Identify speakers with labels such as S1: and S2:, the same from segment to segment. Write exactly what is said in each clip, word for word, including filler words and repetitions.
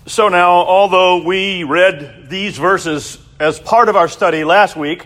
S1: So now, although we read these verses as part of our study last week,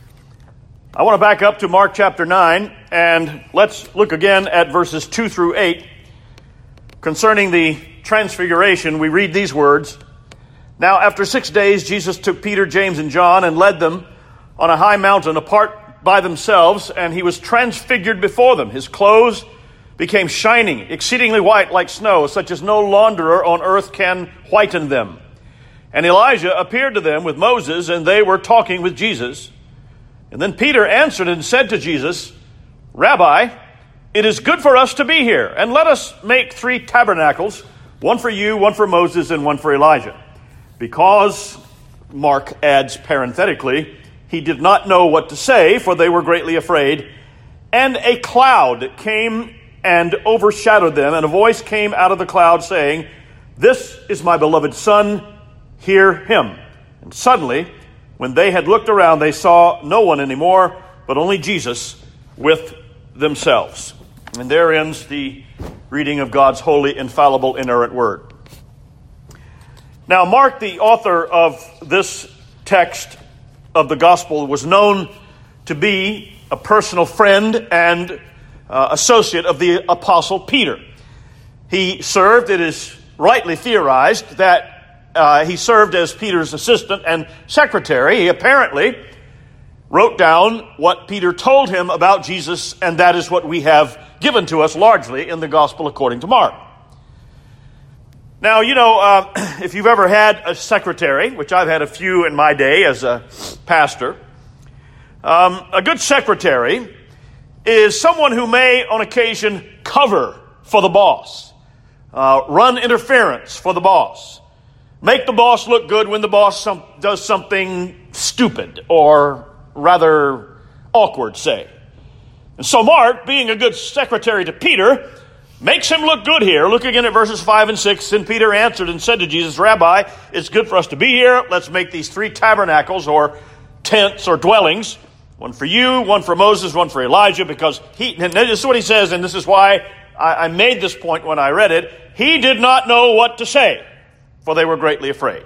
S1: I want to back up to Mark chapter nine, and let's look again at verses two through eight. Concerning the transfiguration, we read these words. Now, after six days, Jesus took Peter, James, and John and led them on a high mountain apart by themselves, and he was transfigured before them. His clothes became shining, exceedingly white like snow, such as no launderer on earth can whiten them. And Elijah appeared to them with Moses, and they were talking with Jesus. And then Peter answered and said to Jesus, Rabbi, it is good for us to be here, and let us make three tabernacles, one for you, one for Moses, and one for Elijah. Because, Mark adds parenthetically, he did not know what to say, for they were greatly afraid. And a cloud came and overshadowed them, and a voice came out of the cloud saying, This is my beloved Son, hear him. And suddenly, when they had looked around, they saw no one anymore, but only Jesus with themselves. And there ends the reading of God's holy, infallible, inerrant word. Now, Mark, the author of this text of the gospel, was known to be a personal friend and uh, associate of the apostle Peter. He served, it is rightly theorized, that uh, he served as Peter's assistant and secretary. He apparently wrote down what Peter told him about Jesus, and that is what we have given to us largely in the gospel according to Mark. Now, you know, uh, if you've ever had a secretary, which I've had a few in my day as a pastor, um, a good secretary is someone who may, on occasion, cover for the boss, uh, run interference for the boss, make the boss look good when the boss some, does something stupid or rather awkward, say. And so Mark, being a good secretary to Peter, makes him look good here. Look again at verses five and six. Then Peter answered and said to Jesus, Rabbi, it's good for us to be here. Let's make these three tabernacles or tents or dwellings. One for you, one for Moses, one for Elijah, because he, and this is what he says, and this is why I, I made this point when I read it. He did not know what to say, for they were greatly afraid.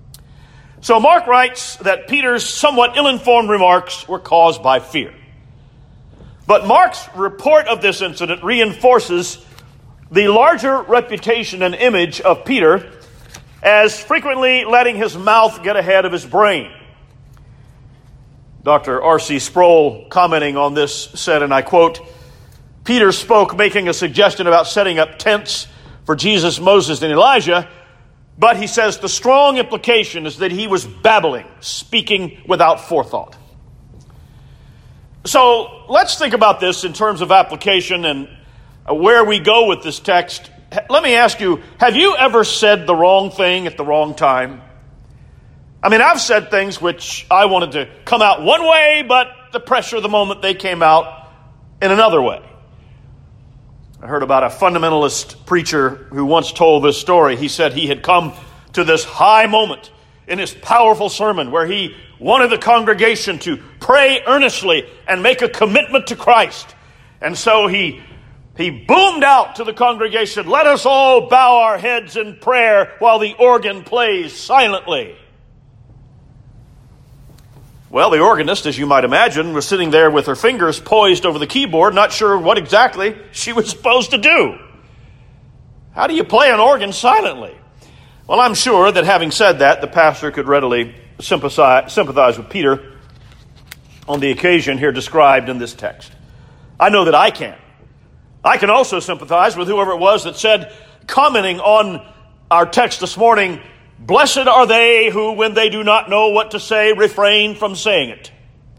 S1: So Mark writes that Peter's somewhat ill-informed remarks were caused by fear. But Mark's report of this incident reinforces the larger reputation and image of Peter as frequently letting his mouth get ahead of his brain. Doctor R C Sproul, commenting on this, said, and I quote, Peter spoke making a suggestion about setting up tents for Jesus, Moses, and Elijah, but he says the strong implication is that he was babbling, speaking without forethought. So let's think about this in terms of application and where we go with this text. Let me ask you, have you ever said the wrong thing at the wrong time? I mean, I've said things which I wanted to come out one way, but the pressure of the moment they came out in another way. I heard about a fundamentalist preacher who once told this story. He said he had come to this high moment in his powerful sermon where he wanted the congregation to pray earnestly and make a commitment to Christ. And so he He boomed out to the congregation, let us all bow our heads in prayer while the organ plays silently. Well, the organist, as you might imagine, was sitting there with her fingers poised over the keyboard, not sure what exactly she was supposed to do. How do you play an organ silently? Well, I'm sure that having said that, the pastor could readily sympathize, sympathize with Peter on the occasion here described in this text. I know that I can. I can also sympathize with whoever it was that said, commenting on our text this morning, blessed are they who, when they do not know what to say, refrain from saying it.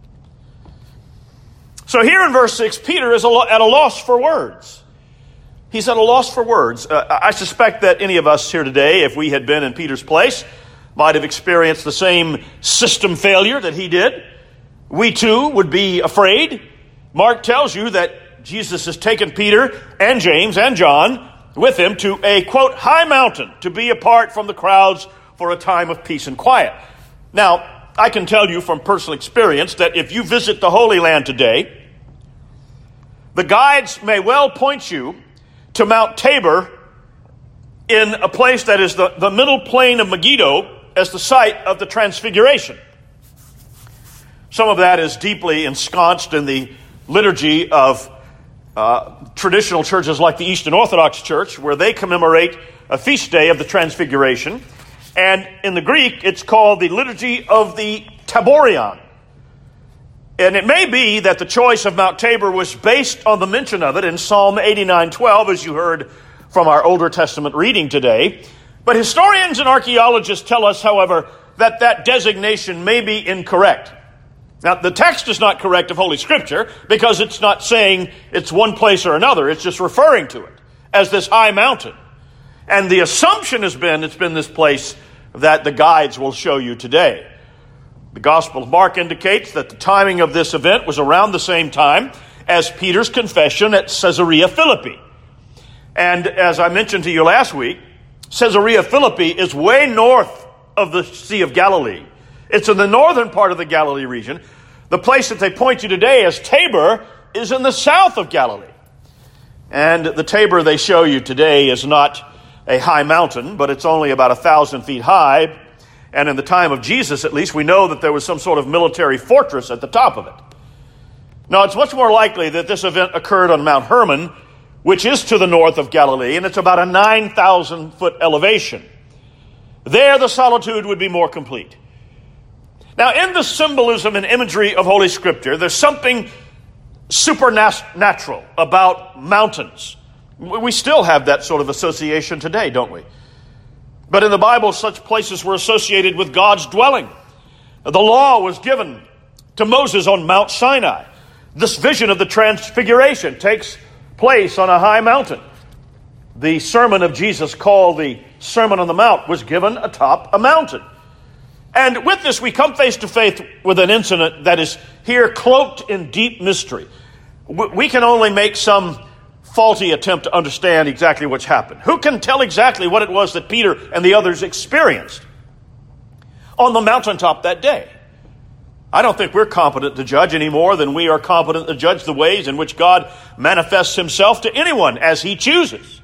S1: So here in verse six, Peter is at a loss for words. He's at a loss for words. Uh, I suspect that any of us here today, if we had been in Peter's place, might have experienced the same system failure that he did. We too would be afraid. Mark tells you that Jesus has taken Peter and James and John with him to a, quote, high mountain to be apart from the crowds for a time of peace and quiet. Now, I can tell you from personal experience that if you visit the Holy Land today, the guides may well point you to Mount Tabor in a place that is the, the middle plain of Megiddo as the site of the Transfiguration. Some of that is deeply ensconced in the liturgy of uh, traditional churches like the Eastern Orthodox Church, where they commemorate a feast day of the Transfiguration. And in the Greek, it's called the Liturgy of the Taborion. And it may be that the choice of Mount Tabor was based on the mention of it in Psalm eighty-nine twelve, as you heard from our Older Testament reading today. But historians and archaeologists tell us, however, that that designation may be incorrect. Now, the text is not correct of Holy Scripture because it's not saying it's one place or another. It's just referring to it as this high mountain. And the assumption has been it's been this place that the guides will show you today. The Gospel of Mark indicates that the timing of this event was around the same time as Peter's confession at Caesarea Philippi. And as I mentioned to you last week, Caesarea Philippi is way north of the Sea of Galilee. It's in the northern part of the Galilee region. The place that they point you today as Tabor is in the south of Galilee. And the Tabor they show you today is not a high mountain, but it's only about a thousand feet high. And in the time of Jesus, at least, we know that there was some sort of military fortress at the top of it. Now, it's much more likely that this event occurred on Mount Hermon, which is to the north of Galilee, and it's about a nine thousand foot elevation. There, the solitude would be more complete. Now, in the symbolism and imagery of Holy Scripture, there's something supernatural about mountains. We still have that sort of association today, don't we? But in the Bible, such places were associated with God's dwelling. The law was given to Moses on Mount Sinai. This vision of the Transfiguration takes place on a high mountain. The sermon of Jesus, called the Sermon on the Mount, was given atop a mountain. And with this, we come face to face with an incident that is here cloaked in deep mystery. We can only make some faulty attempt to understand exactly what's happened. Who can tell exactly what it was that Peter and the others experienced on the mountaintop that day? I don't think we're competent to judge any more than we are competent to judge the ways in which God manifests himself to anyone as he chooses.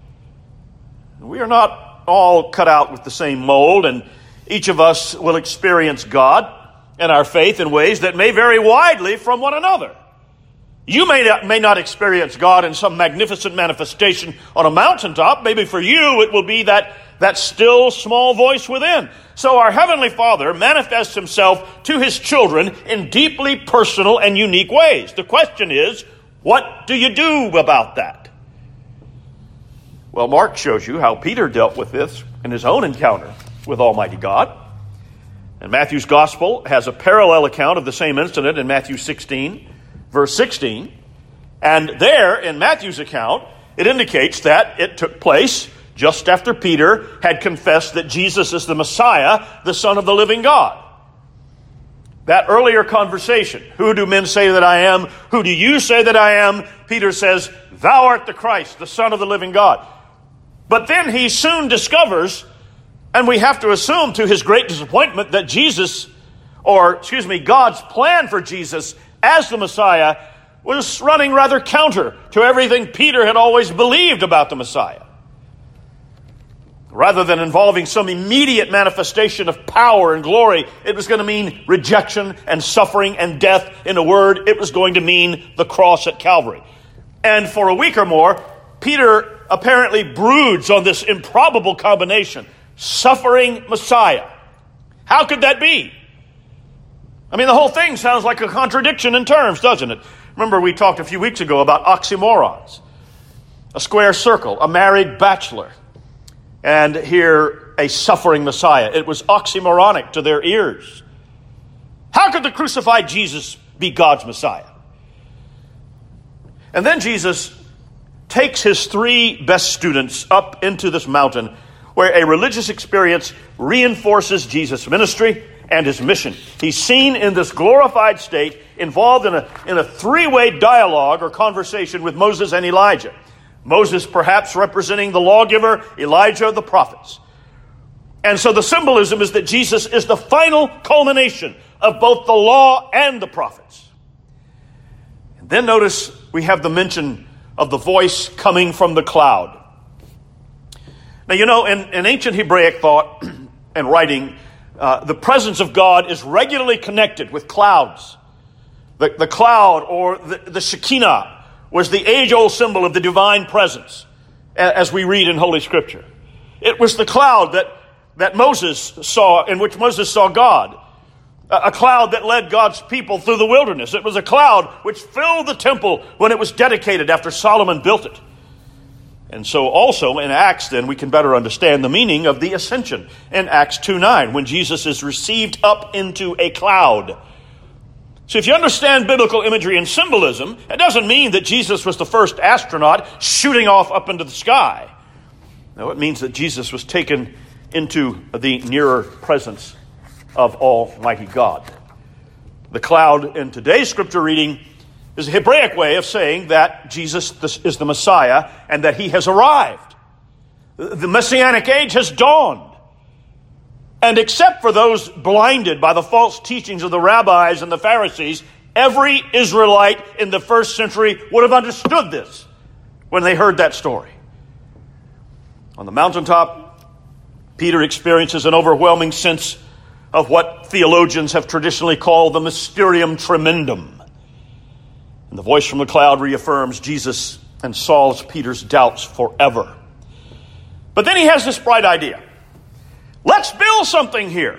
S1: We are not all cut out with the same mold, and each of us will experience God and our faith in ways that may vary widely from one another. You may not, may not experience God in some magnificent manifestation on a mountaintop. Maybe for you it will be that, that still small voice within. So our Heavenly Father manifests himself to his children in deeply personal and unique ways. The question is, what do you do about that? Well, Mark shows you how Peter dealt with this in his own encounter with Almighty God. And Matthew's Gospel has a parallel account of the same incident in Matthew sixteen. Verse sixteen, and there in Matthew's account, it indicates that it took place just after Peter had confessed that Jesus is the Messiah, the Son of the living God. That earlier conversation, who do men say that I am? Who do you say that I am? Peter says, thou art the Christ, the Son of the living God. But then he soon discovers, and we have to assume to his great disappointment, that Jesus, or excuse me, God's plan for Jesus as the Messiah was running rather counter to everything Peter had always believed about the Messiah. Rather than involving some immediate manifestation of power and glory, it was going to mean rejection and suffering and death. In a word, it was going to mean the cross at Calvary. And for a week or more, Peter apparently broods on this improbable combination, suffering Messiah. How could that be? I mean, the whole thing sounds like a contradiction in terms, doesn't it? Remember, we talked a few weeks ago about oxymorons. A square circle, a married bachelor, and here a suffering Messiah. It was oxymoronic to their ears. How could the crucified Jesus be God's Messiah? And then Jesus takes his three best students up into this mountain where a religious experience reinforces Jesus' ministry and his mission. He's seen in this glorified state, involved in a, in a three-way dialogue or conversation with Moses and Elijah. Moses perhaps representing the lawgiver, Elijah the prophets. And so the symbolism is that Jesus is the final culmination of both the law and the prophets. And then notice we have the mention of the voice coming from the cloud. Now, you know, in, in ancient Hebraic thought and writing, uh, the presence of God is regularly connected with clouds. The, the cloud, or the, the Shekinah, was the age-old symbol of the divine presence, as we read in Holy Scripture. It was the cloud that, that Moses saw, in which Moses saw God. A, a cloud that led God's people through the wilderness. It was a cloud which filled the temple when it was dedicated after Solomon built it. And so also in Acts, then, we can better understand the meaning of the ascension in Acts two nine, when Jesus is received up into a cloud. So if you understand biblical imagery and symbolism, it doesn't mean that Jesus was the first astronaut shooting off up into the sky. No, it means that Jesus was taken into the nearer presence of Almighty God. The cloud in today's scripture reading is a Hebraic way of saying that Jesus is the Messiah and that he has arrived. The Messianic age has dawned. And except for those blinded by the false teachings of the rabbis and the Pharisees, every Israelite in the first century would have understood this when they heard that story. On the mountaintop, Peter experiences an overwhelming sense of what theologians have traditionally called the mysterium tremendum. And the voice from the cloud reaffirms Jesus and solves Peter's doubts forever. But then he has this bright idea. Let's build something here.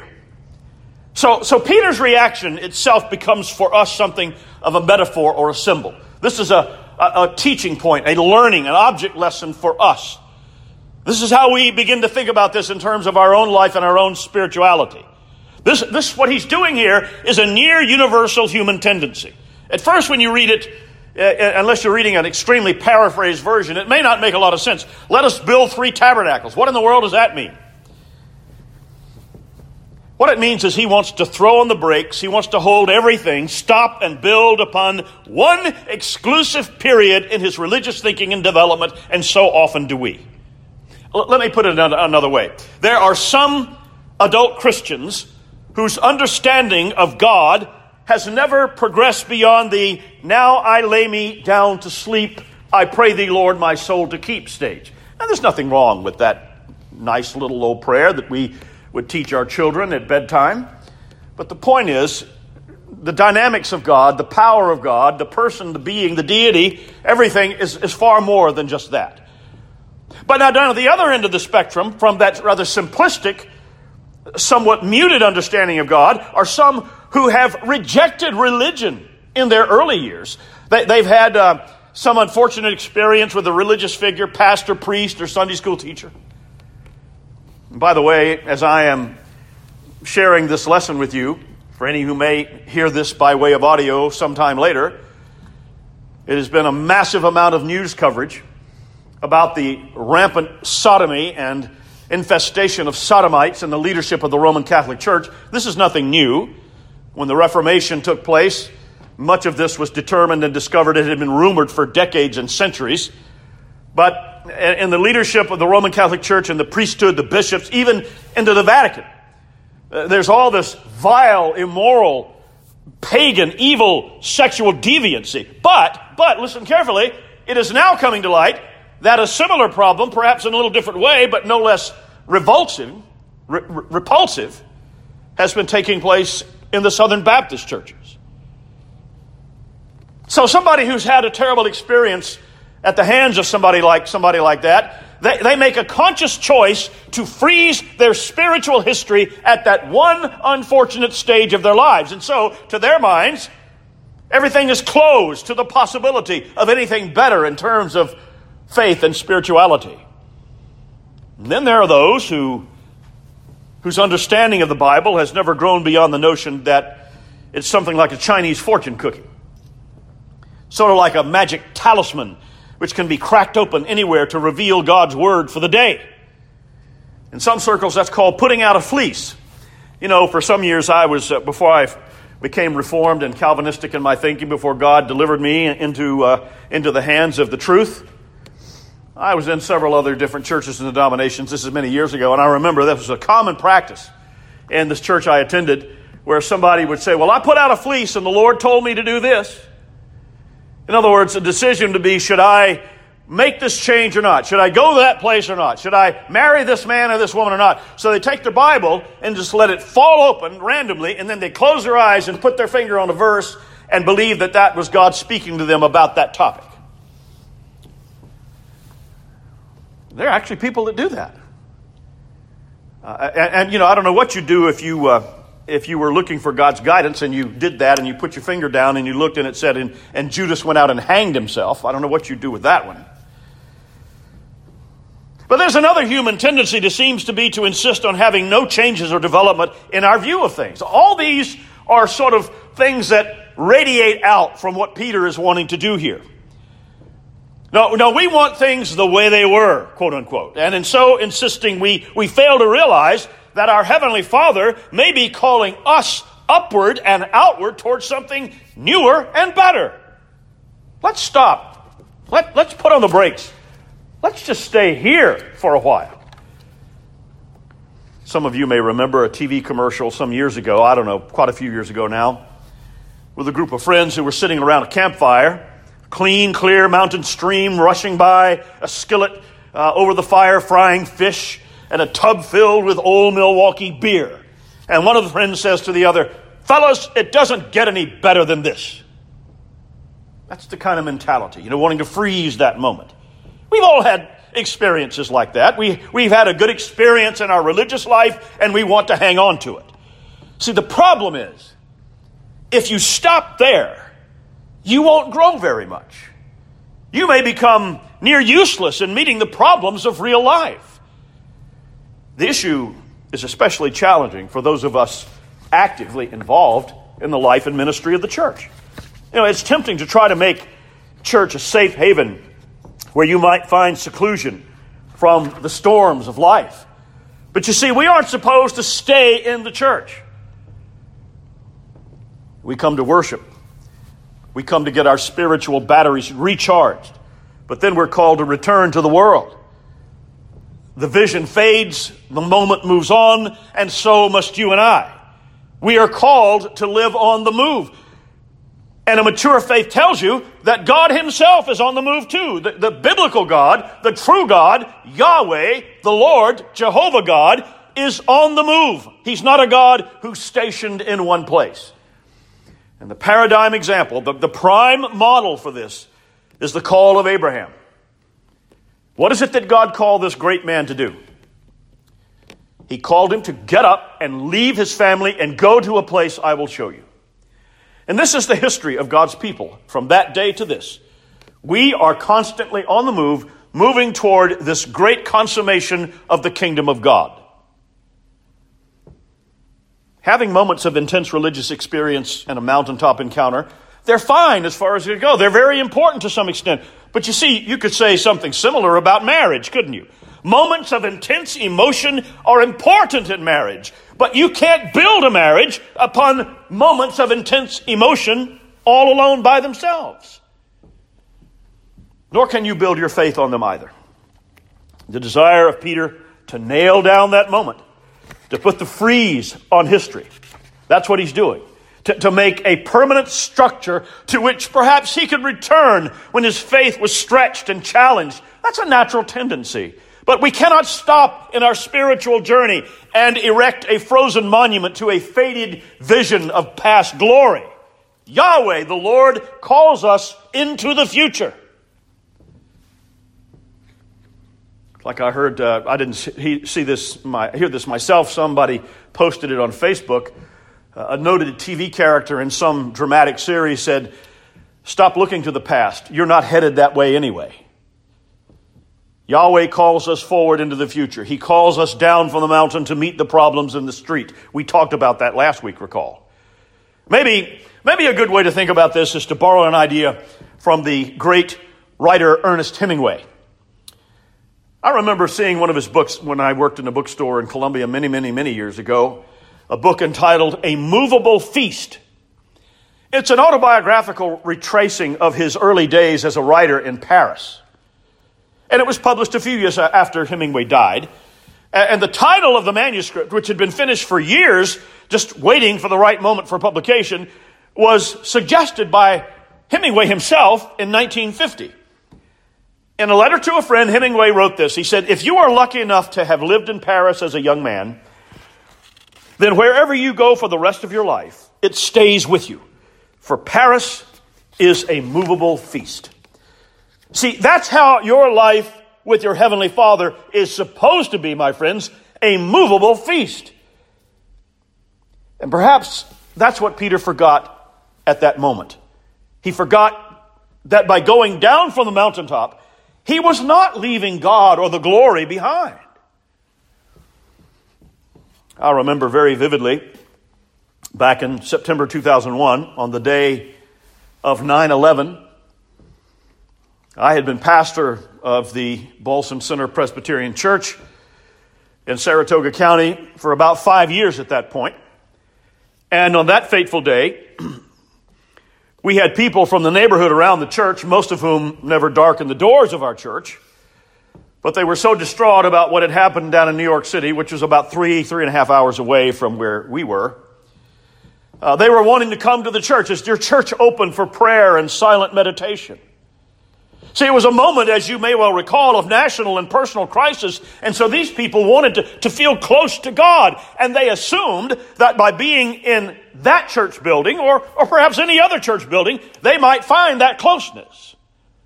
S1: So, so Peter's reaction itself becomes for us something of a metaphor or a symbol. This is a, a, a teaching point, a learning, an object lesson for us. This is how we begin to think about this in terms of our own life and our own spirituality. This, this, what he's doing here is a near universal human tendency. At first, when you read it, uh, unless you're reading an extremely paraphrased version, it may not make a lot of sense. Let us build three tabernacles. What in the world does that mean? What it means is he wants to throw on the brakes. He wants to hold everything, stop and build upon one exclusive period in his religious thinking and development, and so often do we. L- let me put it another way. There are some adult Christians whose understanding of God has never progressed beyond the "now I lay me down to sleep, I pray thee, Lord, my soul to keep" stage. And there's nothing wrong with that nice little old prayer that we would teach our children at bedtime. But the point is, the dynamics of God, the power of God, the person, the being, the deity, everything is, is far more than just that. But now down at the other end of the spectrum, from that rather simplistic, somewhat muted understanding of God, are some who have rejected religion in their early years. They, they've had uh, some unfortunate experience with a religious figure, pastor, priest, or Sunday school teacher. And by the way, as I am sharing this lesson with you, for any who may hear this by way of audio sometime later, it has been a massive amount of news coverage about the rampant sodomy and infestation of sodomites in the leadership of the Roman Catholic Church. This is nothing new. When the Reformation took place, much of this was determined and discovered. It had been rumored for decades and centuries. But in the leadership of the Roman Catholic Church and the priesthood, the bishops, even into the Vatican, uh, there's all this vile, immoral, pagan, evil, sexual deviancy. But, but, listen carefully, it is now coming to light that a similar problem, perhaps in a little different way, but no less revulsive, re- repulsive, has been taking place in the Southern Baptist churches. So somebody who's had a terrible experience at the hands of somebody like somebody like that, they, they make a conscious choice to freeze their spiritual history at that one unfortunate stage of their lives. And so, to their minds, everything is closed to the possibility of anything better in terms of faith and spirituality. And then there are those who whose understanding of the Bible has never grown beyond the notion that it's something like a Chinese fortune cookie. Sort of like a magic talisman which can be cracked open anywhere to reveal God's word for the day. In some circles, that's called putting out a fleece. You know, for some years I was, uh, before I became Reformed and Calvinistic in my thinking, before God delivered me into, uh, into the hands of the truth, I was in several other different churches and denominations. This is many years ago, and I remember that was a common practice in this church I attended, where somebody would say, well, I put out a fleece and the Lord told me to do this. In other words, a decision to be, should I make this change or not? Should I go to that place or not? Should I marry this man or this woman or not? So they take their Bible and just let it fall open randomly, and then they close their eyes and put their finger on a verse and believe that that was God speaking to them about that topic. There are actually people that do that. Uh, and, and, you know, I don't know what you'd do if you uh, if you were looking for God's guidance and you did that and you put your finger down and you looked and it said, and, and Judas went out and hanged himself. I don't know what you'd do with that one. But there's another human tendency that seems to be to insist on having no changes or development in our view of things. All these are sort of things that radiate out from what Peter is wanting to do here. No, no, we want things the way they were, quote unquote. And in so insisting, we, we fail to realize that our Heavenly Father may be calling us upward and outward towards something newer and better. Let's stop. Let, let's put on the brakes. Let's just stay here for a while. Some of you may remember a T V commercial some years ago, I don't know, quite a few years ago now, with a group of friends who were sitting around a campfire, clean, clear mountain stream rushing by, a skillet uh, over the fire frying fish, and a tub filled with Old Milwaukee beer. And one of the friends says to the other, "Fellas, it doesn't get any better than this." That's the kind of mentality, you know, wanting to freeze that moment. We've all had experiences like that. We, we've had a good experience in our religious life, and we want to hang on to it. See, the problem is, if you stop there, you won't grow very much. You may become near useless in meeting the problems of real life. The issue is especially challenging for those of us actively involved in the life and ministry of the church. You know, it's tempting to try to make church a safe haven where you might find seclusion from the storms of life. But you see, we aren't supposed to stay in the church. We come to worship. We come to get our spiritual batteries recharged. But then we're called to return to the world. The vision fades, the moment moves on, and so must you and I. We are called to live on the move. And a mature faith tells you that God himself is on the move too. The, the biblical God, the true God, Yahweh, the Lord, Jehovah God, is on the move. He's not a God who's stationed in one place. And the paradigm example, the, the prime model for this is the call of Abraham. What is it that God called this great man to do? He called him to get up and leave his family and go to a place I will show you. And this is the history of God's people from that day to this. We are constantly on the move, moving toward this great consummation of the kingdom of God. Having moments of intense religious experience and a mountaintop encounter, they're fine as far as they go. They're very important to some extent. But you see, you could say something similar about marriage, couldn't you? Moments of intense emotion are important in marriage, but you can't build a marriage upon moments of intense emotion all alone by themselves. Nor can you build your faith on them either. The desire of Peter to nail down that moment, to put the freeze on history, that's what he's doing. To, to make a permanent structure to which perhaps he could return when his faith was stretched and challenged. That's a natural tendency. But we cannot stop in our spiritual journey and erect a frozen monument to a faded vision of past glory. Yahweh, the Lord, calls us into the future. Like I heard, uh, I didn't see, see this, my, hear this myself. Somebody posted it on Facebook. Uh, a noted T V character in some dramatic series said, "Stop looking to the past. You're not headed that way anyway." Yahweh calls us forward into the future. He calls us down from the mountain to meet the problems in the street. We talked about that last week, recall. Maybe, maybe a good way to think about this is to borrow an idea from the great writer Ernest Hemingway. I remember seeing one of his books when I worked in a bookstore in Columbia many, many, many years ago, a book entitled A Movable Feast. It's an autobiographical retracing of his early days as a writer in Paris. And it was published a few years after Hemingway died. And the title of the manuscript, which had been finished for years, just waiting for the right moment for publication, was suggested by Hemingway himself in nineteen fifty. In a letter to a friend, Hemingway wrote this. He said, if you are lucky enough to have lived in Paris as a young man, then wherever you go for the rest of your life, it stays with you. For Paris is a movable feast. See, that's how your life with your Heavenly Father is supposed to be, my friends, a movable feast. And perhaps that's what Peter forgot at that moment. He forgot that by going down from the mountaintop, he was not leaving God or the glory behind. I remember very vividly back in September two thousand one, on the day of nine eleven, I had been pastor of the Balsam Center Presbyterian Church in Saratoga County for about five years at that point. And on that fateful day, we had people from the neighborhood around the church, most of whom never darkened the doors of our church, but they were so distraught about what had happened down in New York City, which was about three, three and a half hours away from where we were. Uh, they were wanting to come to the church. Is your church open for prayer and silent meditation? See, it was a moment, as you may well recall, of national and personal crisis, and so these people wanted to, to feel close to God, and they assumed that by being in that church building, or, or perhaps any other church building, they might find that closeness.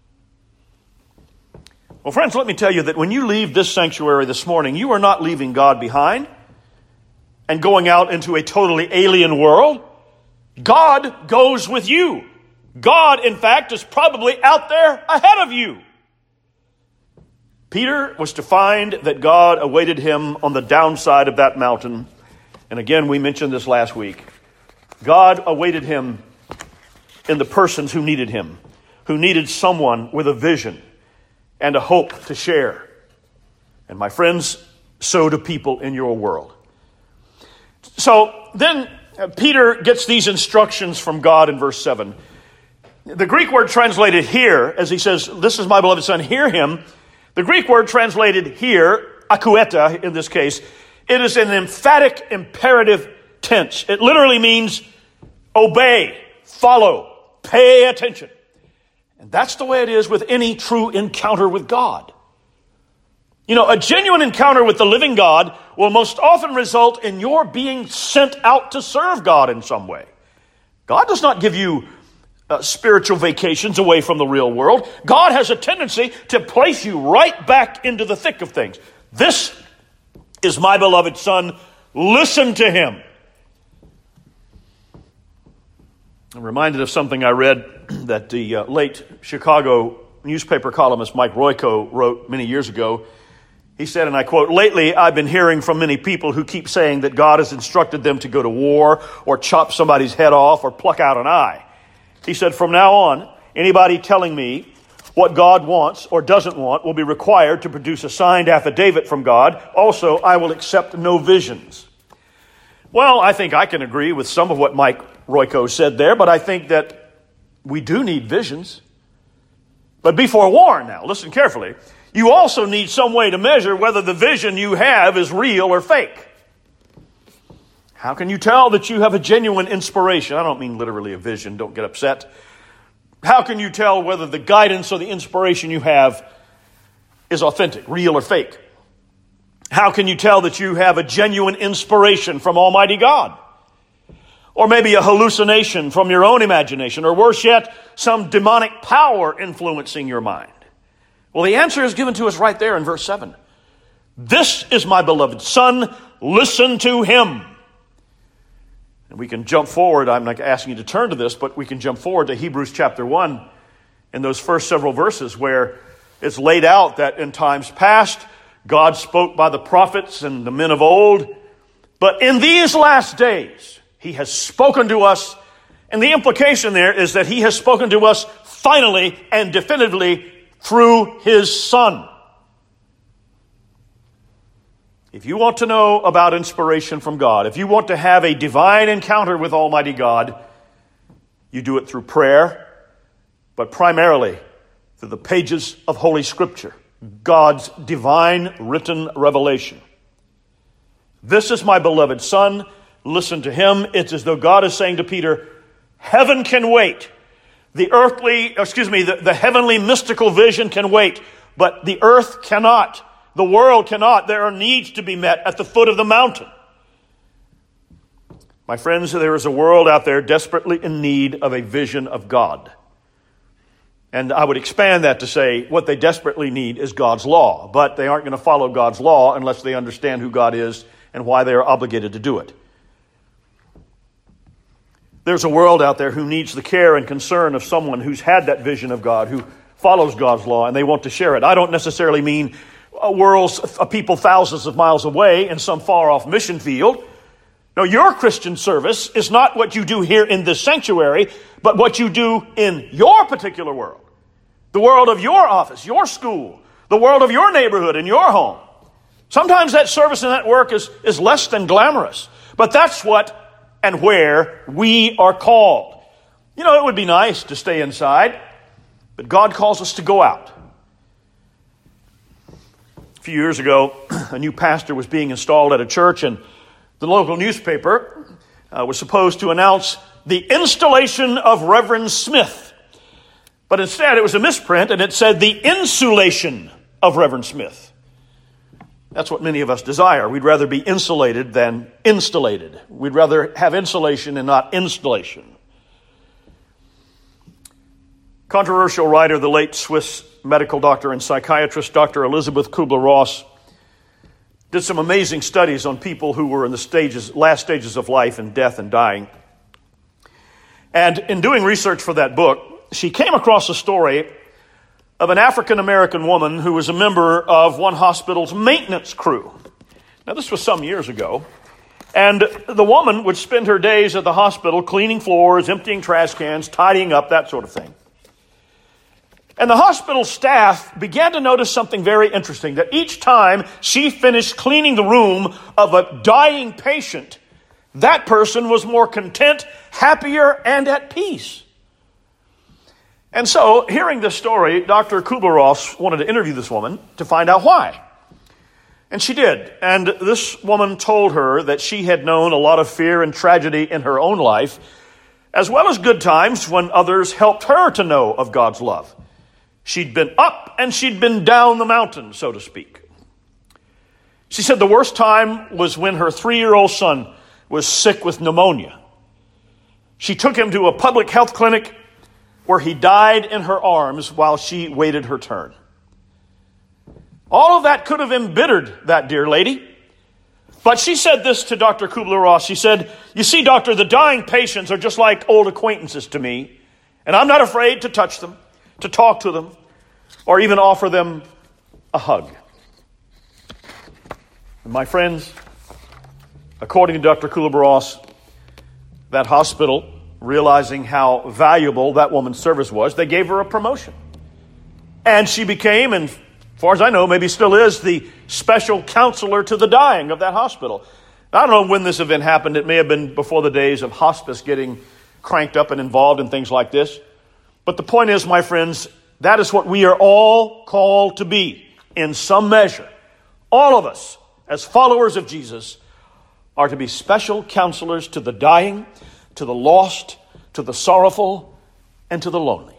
S1: Well, friends, let me tell you that when you leave this sanctuary this morning, you are not leaving God behind and going out into a totally alien world. God goes with you. God, in fact, is probably out there ahead of you. Peter was to find that God awaited him on the downside of that mountain. And again, we mentioned this last week. God awaited him in the persons who needed him, who needed someone with a vision and a hope to share. And my friends, so do people in your world. So then Peter gets these instructions from God in verse seven. The Greek word translated here, as he says, this is my beloved son, hear him. The Greek word translated here, akueta in this case, it is an emphatic imperative tense. It literally means obey, follow, pay attention. And that's the way it is with any true encounter with God. You know, a genuine encounter with the living God will most often result in your being sent out to serve God in some way. God does not give you Uh, spiritual vacations away from the real world. God has a tendency to place you right back into the thick of things. This is my beloved son. Listen to him. I'm reminded of something I read that the uh, late Chicago newspaper columnist Mike Royko wrote many years ago. He said, and I quote, "Lately, I've been hearing from many people who keep saying that God has instructed them to go to war or chop somebody's head off or pluck out an eye. He said, from now on, anybody telling me what God wants or doesn't want will be required to produce a signed affidavit from God. Also, I will accept no visions." Well, I think I can agree with some of what Mike Royko said there, but I think that we do need visions. But be forewarned now, listen carefully. You also need some way to measure whether the vision you have is real or fake. How can you tell that you have a genuine inspiration? I don't mean literally a vision, don't get upset. How can you tell whether the guidance or the inspiration you have is authentic, real or fake? How can you tell that you have a genuine inspiration from Almighty God? Or maybe a hallucination from your own imagination, or worse yet, some demonic power influencing your mind? Well, the answer is given to us right there in verse seven. This is my beloved son, listen to him. And we can jump forward. I'm not asking you to turn to this, but we can jump forward to Hebrews chapter one in those first several verses where it's laid out that in times past, God spoke by the prophets and the men of old. But in these last days, he has spoken to us. And the implication there is that he has spoken to us finally and definitively through his son. If you want to know about inspiration from God, if you want to have a divine encounter with Almighty God, you do it through prayer, but primarily through the pages of Holy Scripture, God's divine written revelation. This is my beloved son. Listen to him. It's as though God is saying to Peter, heaven can wait. The earthly, excuse me, the, the heavenly mystical vision can wait. But the earth cannot. The world cannot. There are needs to be met at the foot of the mountain. My friends, there is a world out there desperately in need of a vision of God. And I would expand that to say what they desperately need is God's law. But they aren't going to follow God's law unless they understand who God is and why they are obligated to do it. There's a world out there who needs the care and concern of someone who's had that vision of God, who follows God's law, and they want to share it. I don't necessarily mean a world of people thousands of miles away in some far-off mission field. No, your Christian service is not what you do here in this sanctuary, but what you do in your particular world. The world of your office, your school, the world of your neighborhood and your home. Sometimes that service and that work is, is less than glamorous, but that's what and where we are called. You know, it would be nice to stay inside, but God calls us to go out. A few years ago, a new pastor was being installed at a church, and the local newspaper uh, was supposed to announce the installation of Reverend Smith. But instead, it was a misprint, and it said the insulation of Reverend Smith. That's what many of us desire. We'd rather be insulated than installated. We'd rather have insulation and not installation. Controversial writer, the late Swiss medical doctor and psychiatrist, Doctor Elisabeth Kubler-Ross, did some amazing studies on people who were in the stages, last stages of life and death and dying. And in doing research for that book, she came across a story of an African-American woman who was a member of one hospital's maintenance crew. Now, this was some years ago. And the woman would spend her days at the hospital cleaning floors, emptying trash cans, tidying up, that sort of thing. And the hospital staff began to notice something very interesting, that each time she finished cleaning the room of a dying patient, that person was more content, happier, and at peace. And so, hearing this story, Doctor Kubler-Ross wanted to interview this woman to find out why. And she did. And this woman told her that she had known a lot of fear and tragedy in her own life, as well as good times when others helped her to know of God's love. She'd been up and she'd been down the mountain, so to speak. She said the worst time was when her three-year-old son was sick with pneumonia. She took him to a public health clinic where he died in her arms while she waited her turn. All of that could have embittered that dear lady. But she said this to Doctor Kubler-Ross. She said, "You see, doctor, the dying patients are just like old acquaintances to me, and I'm not afraid to touch them, to talk to them, or even offer them a hug." And my friends, according to Doctor Kubler-Ross, that hospital, realizing how valuable that woman's service was, they gave her a promotion. And she became, and as far as I know, maybe still is, the special counselor to the dying of that hospital. I don't know when this event happened. It may have been before the days of hospice getting cranked up and involved in things like this. But the point is, my friends, that is what we are all called to be in some measure. All of us, as followers of Jesus, are to be special counselors to the dying, to the lost, to the sorrowful, and to the lonely.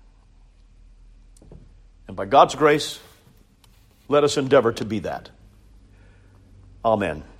S1: And by God's grace, let us endeavor to be that. Amen.